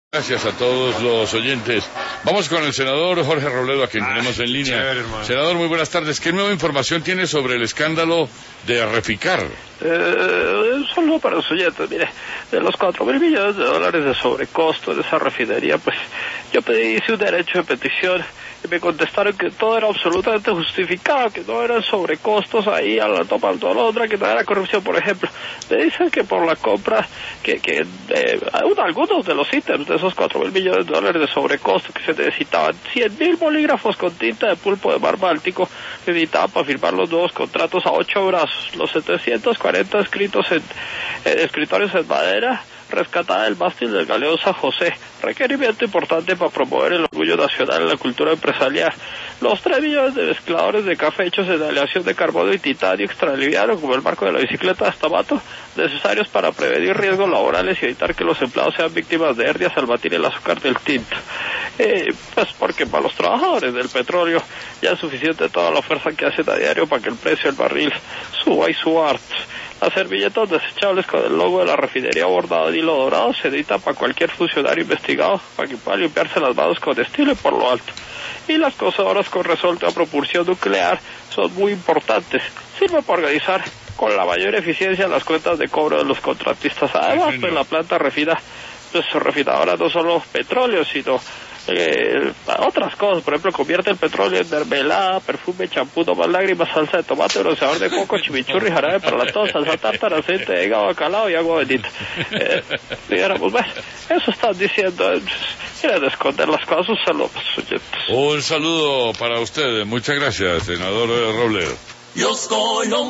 Gracias a todos los oyentes. Vamos con el senador Jorge Robledo, a quien tenemos en línea. Chévere, senador, muy buenas tardes. ¿Qué nueva información tiene sobre el escándalo de Reficar? Un saludo para los oyentes. Mire, de los 4.000 millones de dólares de sobrecosto de esa refinería, pues yo hice un derecho de petición y me contestaron que todo era absolutamente justificado, que no eran sobrecostos ahí a la topa al otra, que no era corrupción. Por ejemplo, me dicen que por la compra algunos de los ítems de esos 4.000 millones de dólares de sobrecosto, que se necesitaban 100.000 bolígrafos con tinta de pulpo de mar Báltico, que necesitaban para firmar los nuevos contratos a 8 brazos, los 740 escritorios en madera rescatada del mástil del galeón San José, requerimiento importante para promover el orgullo nacional en la cultura empresarial, los 3 millones de mezcladores de café hechos en aleación de carbono y titanio extraliviano, como el marco de la bicicleta de Astamato, necesarios para prevenir riesgos laborales y evitar que los empleados sean víctimas de hernias al batir el azúcar del tinto. Pues porque para los trabajadores del petróleo ya es suficiente toda la fuerza que hacen a diario para que el precio del barril suba y suba harto. Las servilletas desechables con el logo de la refinería bordado en hilo dorado se editan para cualquier funcionario investigado para que pueda limpiarse las manos con estilo y por lo alto. Y las cocedoras con resorte a propulsión nuclear son muy importantes. Sirve para organizar con la mayor eficiencia las cuentas de cobro de los contratistas. Además, pues la planta refinadora no solo petróleo, sino otras cosas. Por ejemplo, convierte el petróleo en mermelada, perfume, champú, más lágrimas, salsa de tomate, bronceador de coco, chimichurri, jarabe para la tos, salsa tártara, aceite de hígado, bacalao y agua bendita. Digamos, bueno, eso están diciendo. Quieren esconder las cosas. Un saludo para sus oyentes. Un saludo para usted. Muchas gracias, senador Robledo.